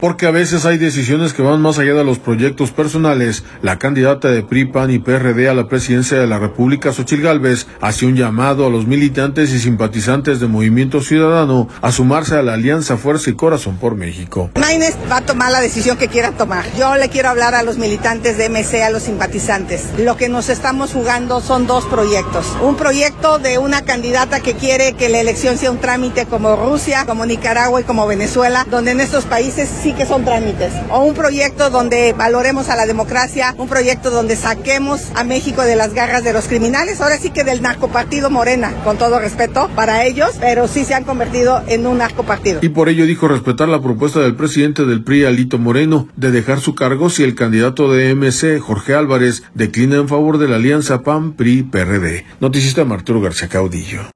porque a veces hay decisiones que van más allá de los proyectos personales. La candidata de PRI, PAN y PRD a la presidencia de la República, Xóchitl Gálvez, hace un llamado a los militantes y simpatizantes de Movimiento Ciudadano a sumarse a la Alianza Fuerza y Corazón por México. Maynes va a tomar la decisión que quiera tomar. Yo le quiero hablar a los militantes de MC, a los simpatizantes. Lo que nos estamos jugando son dos proyectos. Un proyecto de una candidata que quiere que la elección sea un trámite como Rusia, como Nicaragua y como Venezuela, donde en estos países sí que son trámites. O un proyecto donde valoremos a la democracia, un proyecto donde saquemos a México de las garras de los criminales, ahora sí que del narcopartido Morena, con todo respeto para ellos, pero sí se han convertido en un narcopartido. Y por ello dijo respetar la propuesta del presidente del PRI, Alito Moreno, de dejar su cargo si el candidato de MC, Jorge Álvarez, declina en favor de la alianza PAN-PRI-PRD. Noticista Arturo García Caudillo.